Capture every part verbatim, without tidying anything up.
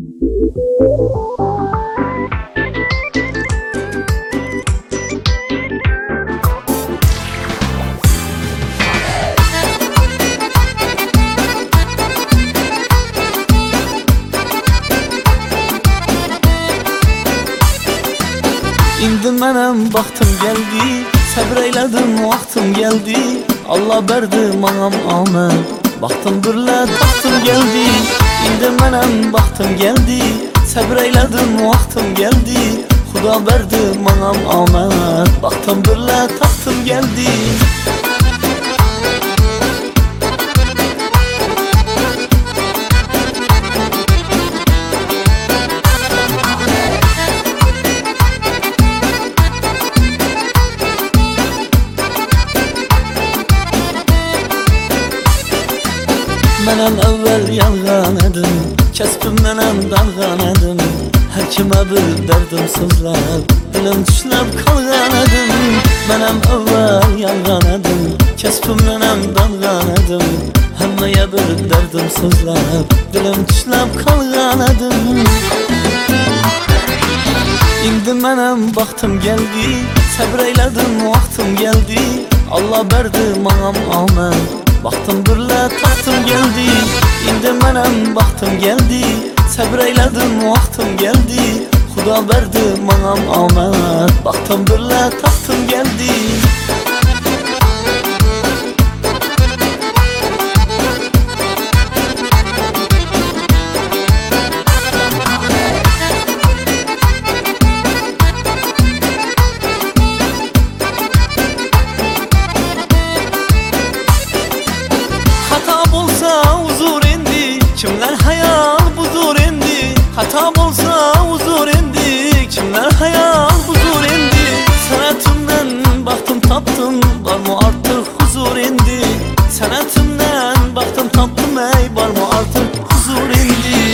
İndi mənim baxtım gəldi, səbr eylədim vaxtım gəldi. Allah berdi mənəm amen, baxtım birlə taxtım gəldi. İndi mənim baxtım gəldi, səbr eylədim vaxtım gəldi. Xuda berdi mənəm amen, baxtım birlə taxtım gəldi. Mənəm əvvəl yalğan edim, kəsbim mənəm dalğan edim. Hər kimə bir dərdim sözlər, dilim düşləb qalğan edim. Mənəm əvvəl yalğan edim, kəsbim mənəm dalğan edim. Həmməyə bir dərdim sözlər, dilim düşləb qalğan edim. İndi mənəm baxtım gəldi, səbr eylədim vaxtım gəldi. Allah berdi mənəm amen, baxtım birlə taxtım gəldi. İndi mənəm baxtım gəldi, səbr eylədim vaxtım gəldi. Xuda berdi mənəm amen, baxtım birlə taxtım gəldi. Kimler hayal buzur indi, hata bolsa uzur indi. Kimler hayal buzur indi, sənətimdən baxtım taptım, var mı artıq huzur indi. Sənətimdən baxtım taptım, ey var mı artıq huzur indi.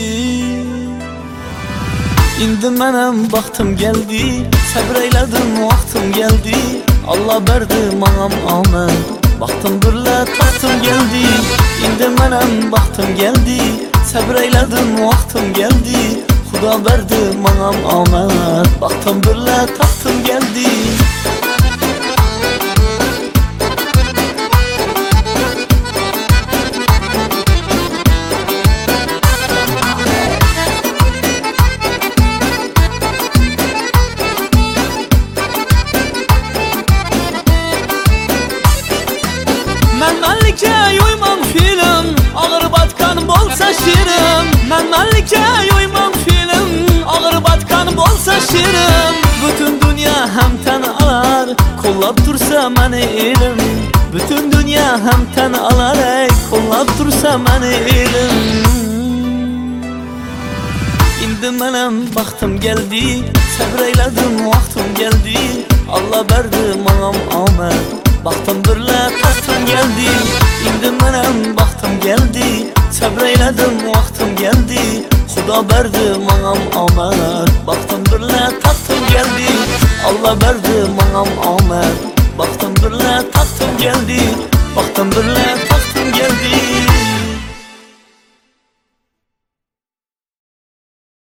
İndi mənəm baxtım gəldi, səbr eylədim vaxtım gəldi. Allah berdi mənəm amen, baxtım birlə taxtım gəldi. İndi mənəm baxtım gəldi, səbr eylədim vaxtım gəldi. Xuda berdi mənəm amen, baxtım birlə taxtım gəldi. Mən məlikə yuymam film, ağır batkan bolsa şirim. Mən məlikə yuymam film, ağır batkan bolsa şirim. Bütün dünya həmtən alar, kollab dursa məni ilim. Bütün dünya həmtən alar, ey kollab dursa məni ilim. İndi mənəm baxtım gəldi, səbr eylədim vaxtım gəldi. Allah berdi mənəm amen, baxtım birlə taxtım gəldi. İndi mənəm baxtım gəldi, səbr eylədim vaxtım gəldi. Xuda berdi mənəm amen, baxtım birlə taxtım gəldi. Allah berdi mənəm amen, baxtım birlə taxtım gəldi. Baxtım birlə taxtım gəldi.